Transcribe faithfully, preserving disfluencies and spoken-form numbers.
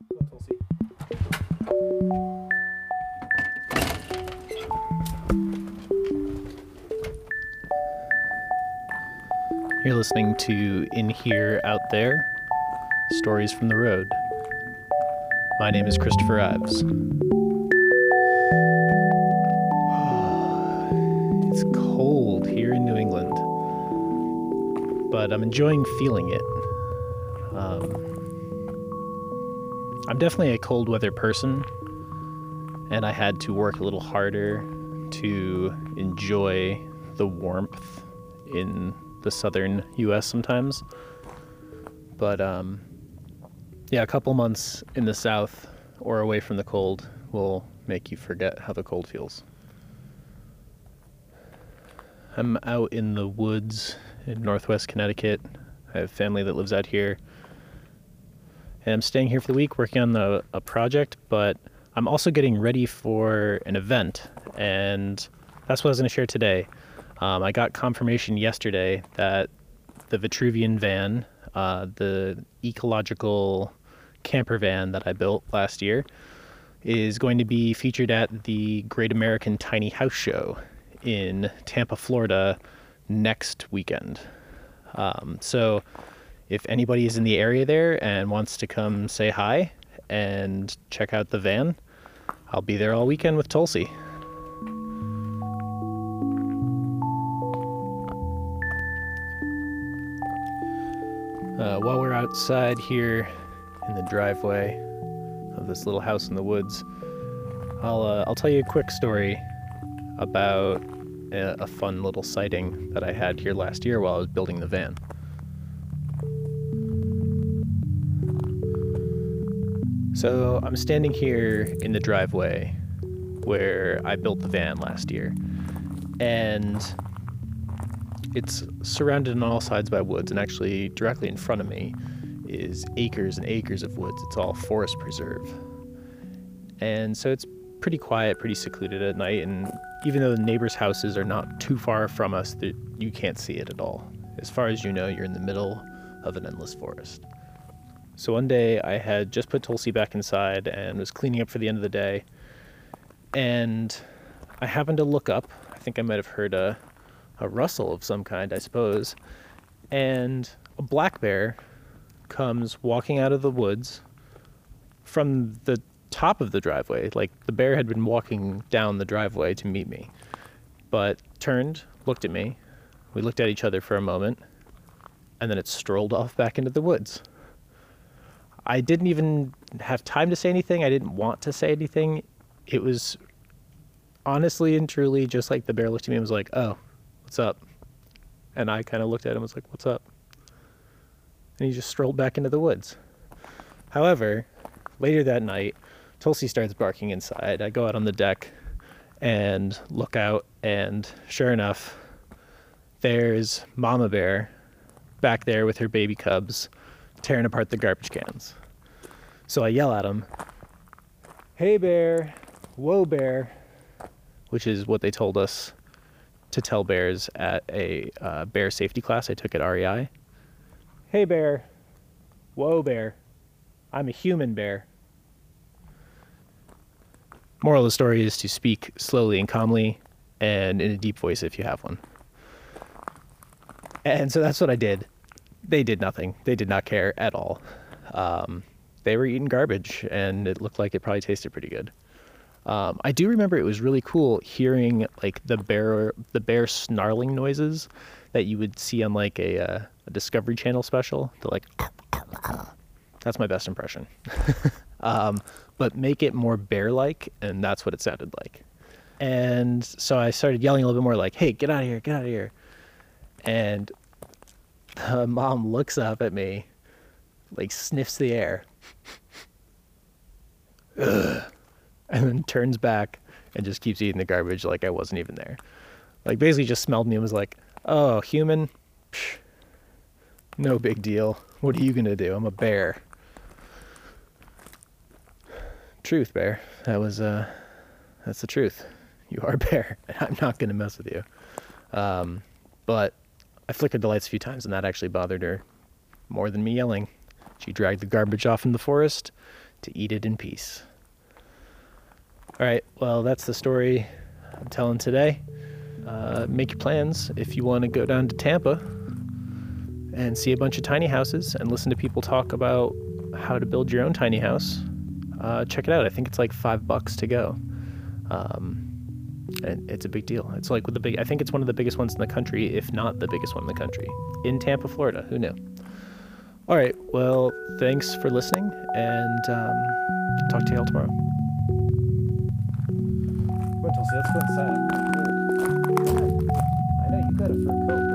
You're listening to In Here, Out There, Stories from the Road. My name is Christopher Ives. It's cold here in New England, but I'm enjoying feeling it. Um, I'm definitely a cold weather person, and I had to work a little harder to enjoy the warmth in the southern U S sometimes. But um, yeah, a couple months in the south or away from the cold will make you forget how the cold feels. I'm out in the woods in northwest Connecticut. I have family that lives out here. And I'm staying here for the week working on the, a project, but I'm also getting ready for an event, and that's what I was going to share today. Um, I got confirmation yesterday that the Vitruvian van, uh, the ecological camper van that I built last year, is going to be featured at the Great American Tiny House Show in Tampa, Florida next weekend. Um, so if anybody is in the area there and wants to come say hi and check out the van, I'll be there all weekend with Tulsi. Uh, while we're outside here in the driveway of this little house in the woods, I'll uh, I'll tell you a quick story about a, a fun little sighting that I had here last year while I was building the van. So I'm standing here in the driveway where I built the van last year, and it's surrounded on all sides by woods, and actually directly in front of me is acres and acres of woods. It's all forest preserve. And so it's pretty quiet, pretty secluded at night, and even though the neighbors' houses are not too far from us, you can't see it at all. As far as you know, you're in the middle of an endless forest. So one day I had just put Tulsi back inside and was cleaning up for the end of the day, and I happened to look up. I think I might have heard a a rustle of some kind, I suppose, and a black bear comes walking out of the woods from the top of the driveway. Like, the bear had been walking down the driveway to meet me, but turned, looked at me, we looked at each other for a moment, and then it strolled off back into the woods. I didn't even have time to say anything. I didn't want to say anything. It was honestly and truly just like the bear looked at me and was like, "Oh, what's up?" And I kind of looked at him and was like, "What's up?" And he just strolled back into the woods. However, later that night, Tulsi starts barking inside. I go out on the deck and look out, and sure enough, there's Mama Bear back there with her baby cubs tearing apart the garbage cans. So I yell at him, "Hey, bear, whoa, bear," which is what they told us to tell bears at a uh, bear safety class I took at R E I. "Hey, bear, whoa, bear, I'm a human bear." Moral of the story is to speak slowly and calmly and in a deep voice if you have one. And so that's what I did. They did nothing. They did not care at all. Um, they were eating garbage, and it looked like it probably tasted pretty good. Um, I do remember it was really cool hearing like the bear, the bear snarling noises that you would see on like a, uh, a Discovery Channel special. The like, that's my best impression. um, but make it more bear-like, and that's what it sounded like. And so I started yelling a little bit more, like, "Hey, get out of here, get out of here!" And the mom looks up at me, like sniffs the air, Ugh. and then turns back and just keeps eating the garbage like I wasn't even there. Like, basically just smelled me and was like, "Oh, human? Psh, no big deal. What are you gonna do? I'm a bear." Truth, bear. That was, uh, that's the truth. You are a bear, and I'm not gonna mess with you. Um, but I flickered the lights a few times, and that actually bothered her more than me yelling. She dragged the garbage off in the forest, to eat it in peace. All right, well, that's the story I'm telling today. Uh, make your plans if you want to go down to Tampa and see a bunch of tiny houses and listen to people talk about how to build your own tiny house. Uh, check it out. I think it's like five bucks to go. Um, and it's a big deal. It's like with the big, I think it's one of the biggest ones in the country, if not the biggest one in the country, in Tampa, Florida. Who knew? All right. Well, thanks for listening, and um, talk to you all tomorrow. What, Tulsi? Let's go inside. I know you got a fur coat.